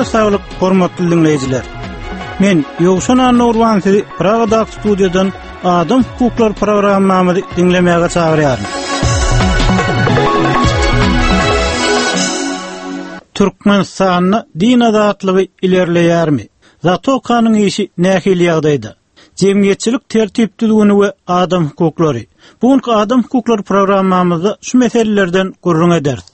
Aýryjy saglyk, hormatly dinleýijiler. Men Ýowşan Anurwan sizi Pragada studiýadan Adam hukuklar programmamy dinlemäge çagyrýarym. Türkmenistanyň din azatlygy ilerleýärmi? Zato kanyň işi nähili ýagdaýda? Jemgyýetçilik tertipdiligi we adam hukuklary. Bugunky adam hukuklar programmamyzda şu meselelerden gurrun ederiz.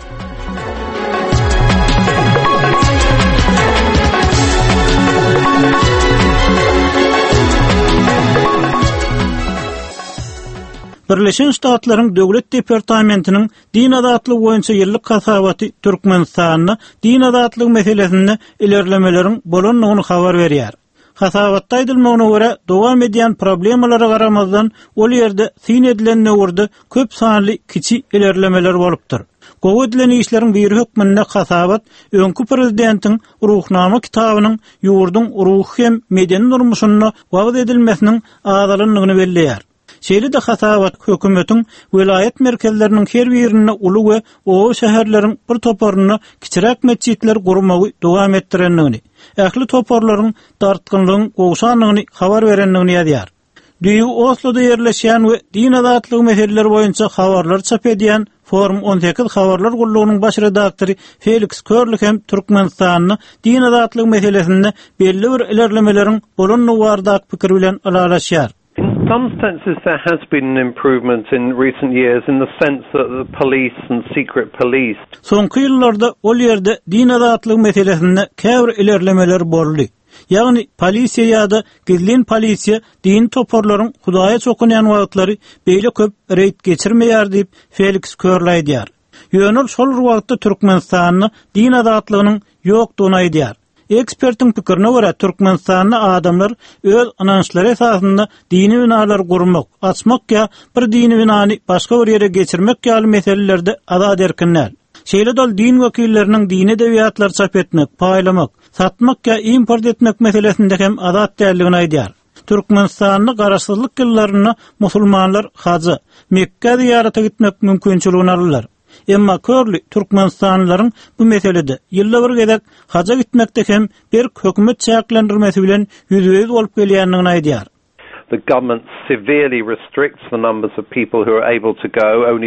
Birleşen Ştatlaryň Döwlet Departamentiniň din azatlygy boýunça ýyllyk hasabaty Türkmenistanyň din azatlygy meselesinde ilerlemeleriň bolanlygyny habar berýär. Hasabatda aýdylmagyna görä, dowam edýän problemlara garamazdan ol ýerde syn edilen näwirde köp sanly kiçi ilerlemeler bolupdyr. Gowy edilen işleriň biri hökmünde hasabat öňkü prezidentiň ruhnama kitabynyň ýurdun ruhy hem medeni durmuşyny wagt edilmesiniň azalynyny belleýär. Şeýle de hasabat hökümetiň vilayet merkezleriniň her birine uly we o şäherleriň bir toparyny kiçirek mesjidler gurmagy dowam etdirenligini, ähli toparlaryň dartgynlygyň gowşanlygyny habar berenligini ýazýar. Düýü Oslo'da ýerleşýän we din azatlygy meseleleri boýunça habarlar çap edýän Forum 18 habarlar gullugynyň baş redaktory Felix Körlik hem Türkmenistanyň din azatlygy meselesinde belli bir ilerlemelerin bolanlygy bardak pikir bilen alalaşýar. In some senses there has been an improvement in recent years in the sense that the police and secret police. Soňky ýyllarda ol ýerde din azatlygy meselesinde käbir ilerlemeler boldy. Ýagny polisiýa ýa-da gizlin polisiýa din toparlaryň Hudaýa çokunýan wagtlary beýle köp reýt geçirmeýär diýip Felix Körlik aýdýar. Ýönül şol wagtda Türkmenistanyň din azatlygynyň ýokdugyny aýdýar. Ekspertiň pikirine görä Türkmenistanyň adamlar öz anançlary esasynda dini binalar gurmak, açmak ýa bir dini binany başga bir ýere geçirmek ýaly meselelerde azad erkinler. Şeýle dol din wekilleriniň dini dewiýatlar çap etmek, paýlamak, satmak ýa import etmek meselesinde hem azad däldigini aýdýar. Türkmenistanyň garaşsyzlyk ýyllaryna musulmanlar hajy, Mekke ziýarata gitmek mümkinçiligini alýar. Emma Körli Türkmenistanlylaryň bu meselede ýylda bir gezek haja gitmekde hem bir hökümet çäklendirmesi bilen ýüzüýüz bolup gelýändigini aýdýar. The government severely restricts the numbers of people who are able to go, only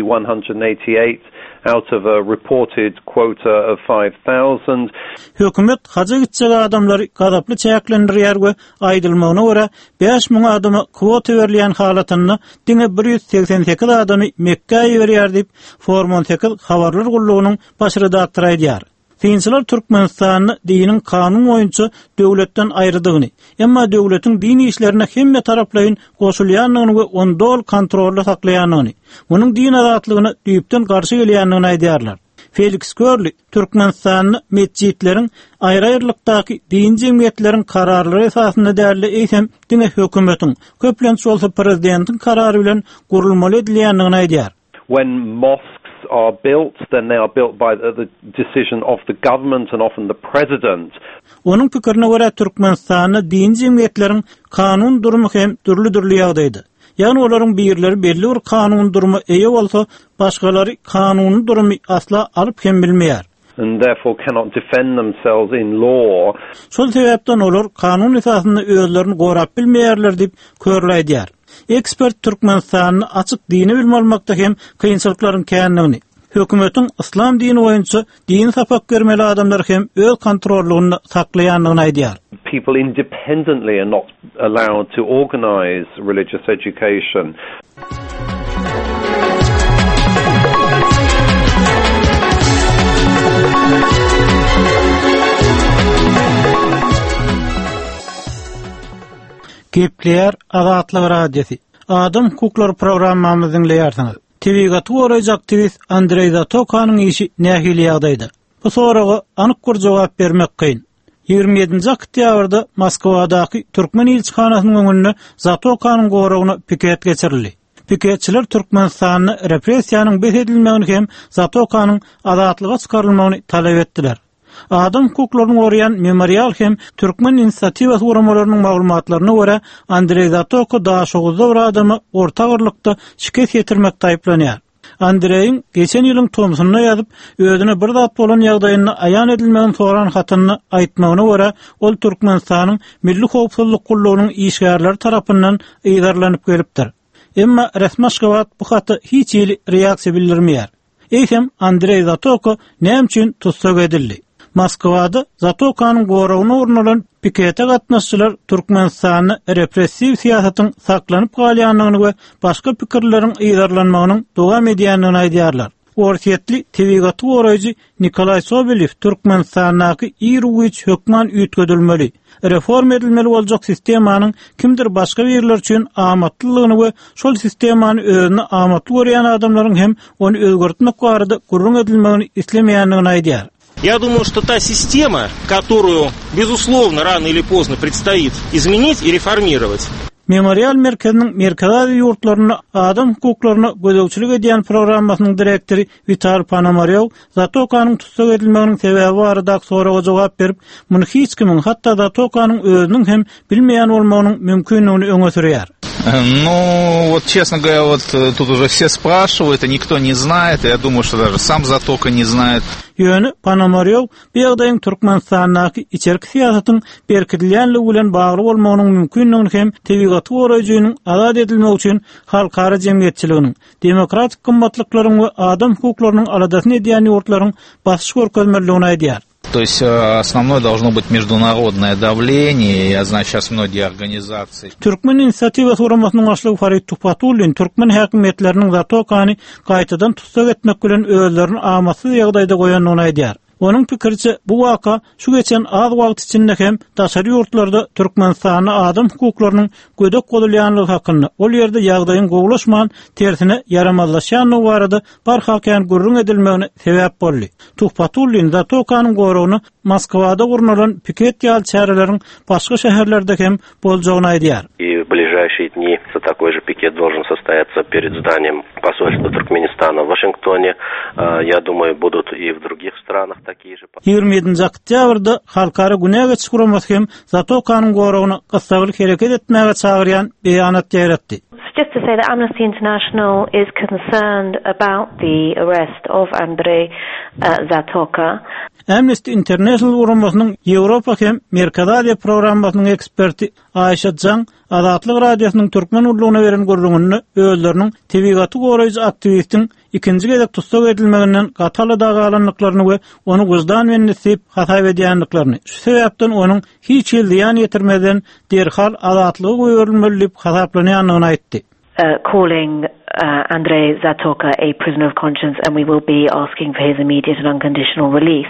188 out of a reported quota of 5,000. Hökümet haja gitjek adamlary gazaply çäklendirýär we aýdylmagyna görä 5.000 adama kwota berilýän halatyny diňe 188 adamy Mekke'ye berýär diýip Forum 18 habarlar gullugynyň baş redaktory aýdýar. Dinçiler Türkmenistanyň diniň kanun boýunça döwletden aýrydygyny, emma döwletiň dini işlerine hemme taraplaryň goşulýanlygyny we onu dol kontrolda saklaýanyny, munyň din azatlygyny düýpden garşy gelýänligini aýdýarlar. Felix Körlik Türkmenistanyň mesjidleriň aýry-aýrylykdaky din jemgyýetleriň kararlary esasynda däli eýsem diňe hökümetiň köplençi bolsa prezidentiň karary bilen gurulmaly edilýänligini aýdýar. When mosques are built, then they are built by the decision of the government and often the president. Onun pikirine görä Türkmenistanyň din jemgyýetleriň kanun durumy hem türlü ýagdaýda. Ýagny olaryň birleri belli bir kanun durumy eýe bolsa, başgalary kanun durumy asla alyp hem bilmeýär. And therefore cannot defend themselves in law. Şol sebäpden olar kanun esasynda özlerini gorap bilmeýärler diýip Körlik aýdýar. Ekspert Türkmenistanyň açyk dini bilmekde hem kynçylyklaryň känligini, hökümetiň islam dini boýunça din sapak bermeli adamlar hem öz kontrollugyny saklaýanlygyny aýdýar. People independently are not allowed to organize religious education. Gepler Azatlyk radiosi. Adam hukuklar programmamyzy dinleýärsiňiz. Tvgator aktivist Andrey Zatokanyň işi nähili ýagdaýda. Bu soraga anyk bir jogap bermek kyn. 27-nji oktýabrda Moskwadaky Türkmen ilçihanasynyň öňünde Zatokanyň goragyny piket geçirildi. Piketçiler Türkmenistanyň repressiýanyň beredilmegini hem Zatokanyň azatlyga çykarylmagyny talap etdiler. Adam hukuklaryny gorayan memorial hem Türkmen inisiatiwa uramalarynyň maglumatlaryna görä Andrey Zatoko daşoğuzda bir adamy orta gyrlykda şikayet getirmekde aýplanýar. Andrey'in geçen ýylyň Tomsonuna ýazyp, özüne bir zat bolan ýagdaýyny aýan edilmegen soran hatyny aýtmagyna görä, ol Türkmenistanyň milli howpsuzlyk gullugynyň işgärleri tarapyndan ýygarlanyp gelipdir. Emma resmi Aşgabat bu haty hiç ýyly reaksiýa bildirmeýär. Eýsem Andrey Zatoko näme üçin tutsak edildi? Moskwada Zatokanyň gorawyna urnulan pikete gatnaşçylar Türkmenistanyň repressiw siýasatyň saklanyp galýanlygyny we başga pikirleriň ýygarlanmagynyň dowam edýändigini aýdýarlar. Orsiýetli tebigaty goraýjy Nikolay Sobolev Türkmenistanyň ýyrygyç hökman üýtgedilmeli, reform edilmeli boljak sistemanyň kimdir başga ýerler üçin amatlylygyny we şol sistemany özüne amatly görýän adamlaryň hem onu özgörtmek barada gurrun edilmegini islemeýändigini aýdýar. Я думаю, что та система, которую, безусловно, рано или поздно предстоит изменить и реформировать. Memorial Merkezi'nin merkezi yurtlarına adam hukuklarına gözegçilik edýän programmasynyň direktori Vital Panomarev Zatokanyň tutsak edilmeginiň sebebi barada soraga jogap berip, muny hiç kimin, hatda Zatokanyň özüniň hem bilmeýän bolmagynyň mümkinligini öňe sürýär. Ну, вот честно говоря, вот тут уже все спрашивают, и никто не знает, и я думаю, что даже сам Затока не знает. Ýöne Panomarev beýagdaýyň Türkmenistanyň içerik siýasatyň berkidilýänligi bilen bagly bolmagynyň mümkinligini hem tebigaty goraýjynyň azad edilmegi üçin halkara jemgyýetçiliginiň, demokratik gymmatlyklaryň we adam hukuklarynyň aladasyny edýän ýurtlaryň basyş görkezmeligini aýdýar. То есть основное должно быть международное давление, я знаю сейчас многие организации. Türkmen inisiativa soramasynyň başlygy Farid Tupatulin Türkmen häkimetleriniň Zatokany gaýtadan tutsak etmek bilen özlerini amatsız ýagdaýda goýanyny aýdýar. Onun pikirçe bu waka şu geçen az wagt içinde hem daşary ýurtlarda Türkmenistanyň adam hukuklarynyň gödek bolýanlygy hakyny, ol ýerde ýagdaýyň gowlaşman tersine yaramazlaşýanyny barada barhakyan gurrun edilmegine sebäp boldy. Tuhpatulin Zatokanyň gorawyny Moskwada urnulan piket ýal çäreleriň başga şäherlerde hem boljagyny aýdýar. В ближайшие дни такой же пикет должен состояться перед зданием посольства Туркменистана в Вашингтоне. Я думаю, будут и в других странах такие же. 27 oktýabrda halkara günäge çykurmasy hem Zatokanyň gorawyny gysgalyk hereket etmäge çagyrýan beýanat ýaratdy. Just to say that Amnesty International is concerned about the arrest of Andrey Zatoka. Amnesty International uramasynyň Ýewropa hem Merkezi Aziýa programmasynyň eksperti Aýşa Can Azatlyk radiosynyň türkmen urlugyna beren gurrungyny özleriniň tebigaty goraýjy aktivistiň ikinji gezek tutsak edilmeginden gataly dagalanlyklaryny we onu wyzdan bilen nesip hasap edýänliklaryny. Şu sebäpden onuň hiç ýyldan ýetirmeden derhal azatlygy goýulmaly diýip hasaplanýanlygyny aýtdy. Calling Andrey Zatoka a prisoner of conscience, and we will be asking for his immediate and unconditional release.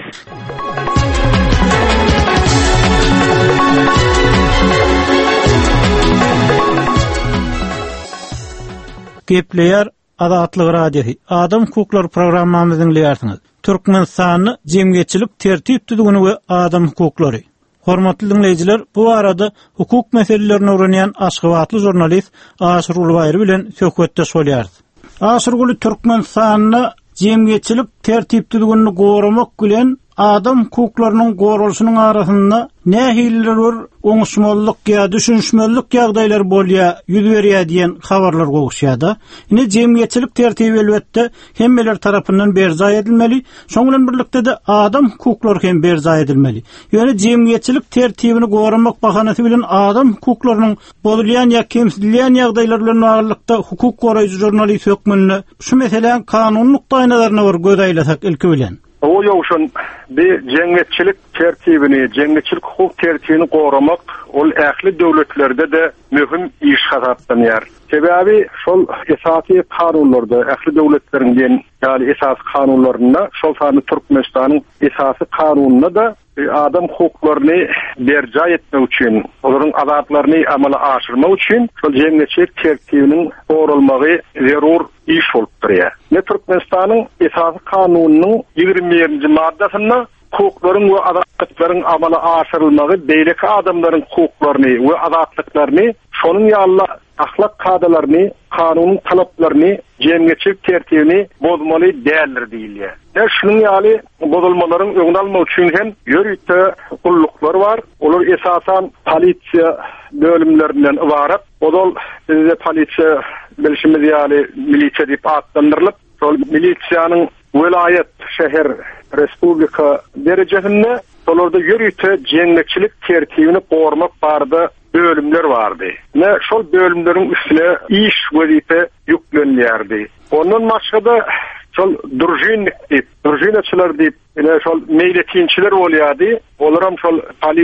Gepleýär Azatlyk radiosi. Adam hukukları programmamyzyň dinleýärsiňiz. Türkmenistanyň jemgyýetçilik tertip düzgüni we adam hukukları. Hormatly dinleyijiler, bu arada hukuk meselelerini öwrenýän Aşgabatly jurnalist Aşyr Ulbaýry bilen söhbetde bolýarys. Aşyr Uly Türkmenistanyň jemgyýetçilik tertip düzgünini goramak bilen adam hukuklarynyň gorulşynyň arasynda nähiller bir oňuşmalyk ýa düşünşmelik ýagdaýlar bolýa, ýüz berýär diýen habarlar gowuşýardy. Ine jemgyýetçilik tertibi elbetde hemmeler tarapyndan berjay edilmeli, şoň bilen birlikde de adam hukuklary hem berjay edilmeli. Ýöne jemgyýetçilik tertibini goramak bahanasy bilen adam hukuklarynyň bolýan ýa kemsilýän ýagdaýlar bilen baglykda hukuk goraýjy jurnalist hökmünde şu meseleň kanunlyk daýnalaryna bir göz aýlasak ilki bilen. O ýokşun bir jemgyýetçilik tertibini, jemgyýetçilik hukuk tertibini goramak ol ähli döwletlerde de möhüm iş hasaplanýar. Sebäbi şol esasy kanunlarda, ähli döwletleriň ýani esas kanunlaryna, şol sany Türkmenistanyň esasy kanununa da adam hukuklaryny berjay etmek üçin, olaryň azatlaryny amala aşyrmak üçin şol jemgyýetçilik tertibiniň gorulmagy zerur iş bolup durýar. Ne Türkmenistanyň esasy kanunynyň 20-nji maddasyna hukuklaryň we azatlyklaryň amala aşyrylmagy, beýleki adamlaryň hukuklaryny we azatlyklaryny, şonuň ýaly ahlak kadalaryny, kanunyň talaplaryny, jemgyýetçilik tertibini bozmaly däldir diýilýär. Şunuň ýaly bozulmalaryň öňüni almak üçin hem ýörükde gulluklar bar. Olar esasan polisiýa bölümlerinden ibaret. Odal bizde polisiýa bilişimiz ýaly milisiýa diýip adlandyrylyp, milisiýanyň vilayet, şäher, respublika derejesinde olarda ýürüýte jeňnekçilik tertibini gormak barda bölümler vardı. Ne şol bölümlerin üstüne iş wezipe ýüklenýärdi. Onun maşgada şol durjinaçylar diýip, şol meýletinçiler bolýardy. Olaram şol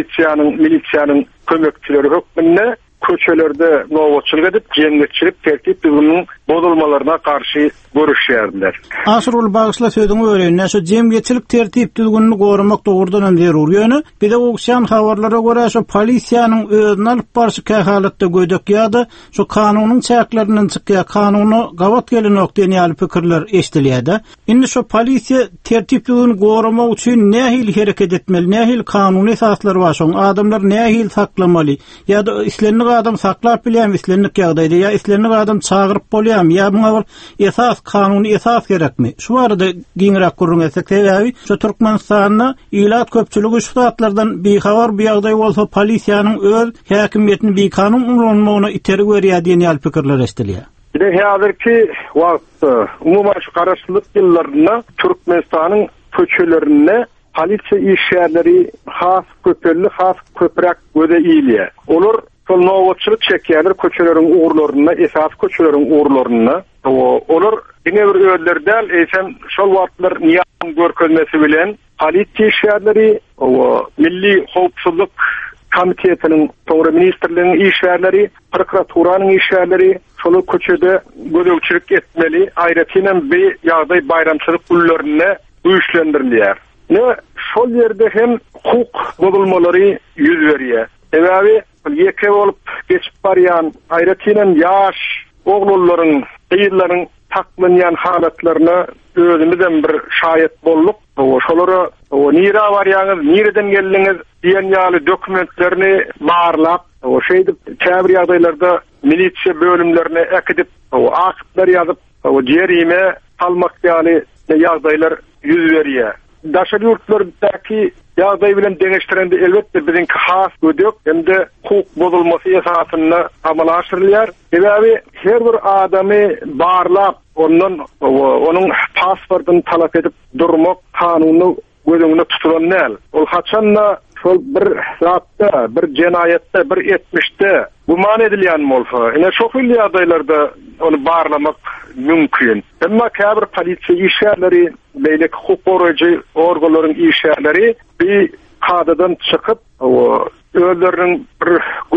milisiýanyň kömekçileri hökmünde köçelerde nowatçylyk edip, jeňnekçilik tertip düzgünüň bozulmalarına karşı görüşýärdiler. Asrul bagysla söýdüňi öýrenýär, şu jemgyýetçilik tertip düzgünini gorumak dogrudan zerur ýöne. Bir de okşan habarlara görä şu polisiýanyň özüne alyp barşy kähalatda gödök ýa-da şu kanunyň çäklerinden çykýar, kanuny gawat gelenok diýen ýaly pikirler eşdilýär. Indi şu polisiýa tertip düzgünini gorumak üçin nähil hereket etmeli, nähil kanuny esaslary bar, şoň adamlar nähil saklamaly ýa-da islenlik adam saklap bilýär, islenlik ýagdaýda ýa islenlik adam çagyryp bolýar, ýa buňa esas kanuny esas gerekmi? Şu arada giňrak gurrun etsek sebäbi şu Türkmenistanyň ilat köpçüligi şu zatlardan bir habar bir ýagdaý bolsa polisiýanyň öz häkimiýetini bir kanun ulanmagyna iterik berýär diýen ýaly pikirler eşdilýär. Bir de häzirki wagtda umumy şu garaşlyk ýyllarynda Türkmenistanyň köçelerinde polisiýa işgärleri has köpelli, has köprek göze iýilýär. Olar şol nowatçylyk çekýärler köçeleriň uğurlaryna, esas köçeleriň uğurlaryna. Olar diňe bir öýlerden eýsem şol wagtlar niýat görkezmesi bilen polisiýa işgärleri, Milli Howpsuzlyk Komitetiniň, Toğra Ministrliginiň işgärleri, prokuraturanyň işgärleri şol köçede gözegçilik etmeli, aýratynam bir ýagdaý bayramçylyk günlerine güýçlendirilýär. Ne şol ýerde hem hukuk bozulmalary ýüz berýär. Ebabi ýeke bolup geçip barýan aýratynam ýaş oglularyň, ýyllaryň taklanýan halatlaryna özümizden bir şahit bolduk. Şolary nira barýaňyz, nireden geldiňiz diýen ýaly dokumentlerini barlap, şeýdip käbir ýagdaýlarda milisiýa bölümlerine ekidip, akyplar ýazyp, jerime salmak ýaly ýagdaýlar ýüz berýär. Daşary ýurtlardaky ýagdaý bilen deňeşdirende elbetde biziňki has gödök hemde hukuk bozulmasy esasyna amal aşyrylýar. Ebabi her bir adamy barlap, onuň pasportyny talap edip durmak kanuny gözüňde tutulan näl. Ol haçanla şol bir zatda, bir jenaýetde, bir etmişde guman edilýän bolsa, ine şol ýagdaýlarda onu barlamak mümkin. Emma käbir polisiýa işgärleri, beýleki hukuk goraýjy organlaryň işgärleri bir kadadan çykyp, özleriniň bir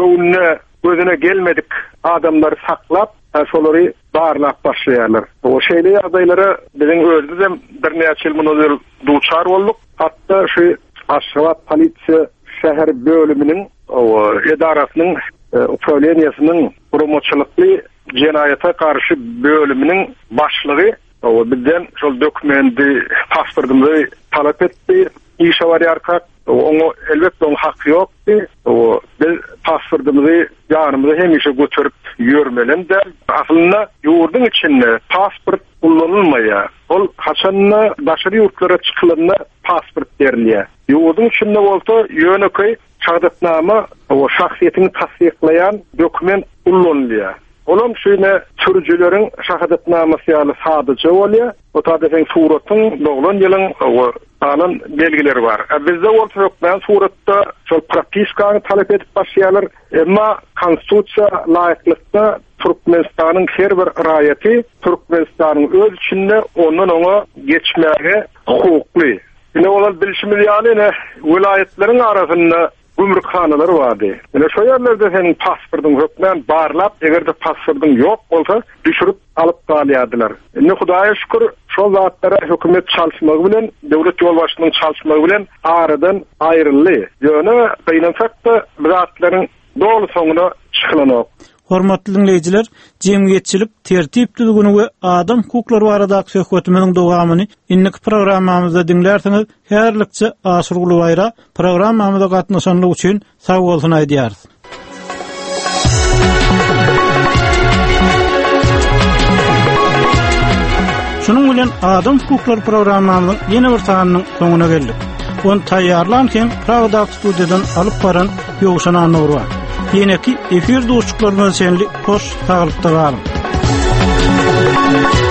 gözüne gelmedik adamlary saklap, şolary barlap başlaýarlar. O şeýle ýagdaýlara biziň özümizem bir näçe ýyl muny duçar bolduk. Hatda şu Aşgabat polisiýa şäher bölüminiň edarasynyň upravleniýasynyň promoçylykly jenaýata karşı bölüminiň başlygy bizden şol dokumenti, pasportymy talap etdi. İşe barýarka, oňa elbetde oň haky ýokdy. Biz pasportymyzy ýanymyzda hemişe götürüp ýörmelinde. Aslynda ýurdun içinde pasport kullanylmaýar. Ol haçanna daşary ýurtlara çykylanda pasport berilýär. Ýurdun içinde bolsa ýöneköy şahadatnama şahsiýetini tasdiklayan dokument kullanylýar. Olam şeýle türjüleriň şahadatnamasy ýaly sadyjy bolýar. O taýdaň suratyň doglan ýylyň alan belgileri var. Bizde bolsa ýok, suratda şol propiskany talap edip başlaýarlar. Emma konstitusiýa laýyklykda Türkmenistanyň her bir raýaty Türkmenistanyň öz içinde ondan oňa geçmäge hukukly. Ine olar bilişimiz ýaly vilayetleriň arasynda gümrükhanalary bardy. Ine şo ýerlerde senin pasportyň hökmän barlap, egerde pasportyň ýok bolsa, düşürüp alyp galýardylar. Ine Hudaýa şükür, şo zatlara hökümet çalşmagy bilen, döwlet ýolbaşçynyň çalşmagy bilen aradan aýryldy. Ýöne beýlensekde zatlaryň dolu soňuna çykylanyp. Hormatly dinleyijiler, jemgyýetçilik tertip düzgünü we adam hukuklary barada söhbetimiziň dowamyny innik programmamyzda dinlersiňiz. Herlikçe Aşyrguly Bayra programmamyza gatnaşanlyk üçin sag bolsun aýdýarys. Şunun bilen adam hukuklary programmamyzyň ýene bir sanynyň soňuna geldik. Onu taýýarlanken Pravda studiýadan alyp baran Ýogşan Anur bar. Ýene-ki efir dostluklarymyz senli hoş, saglypda galyn.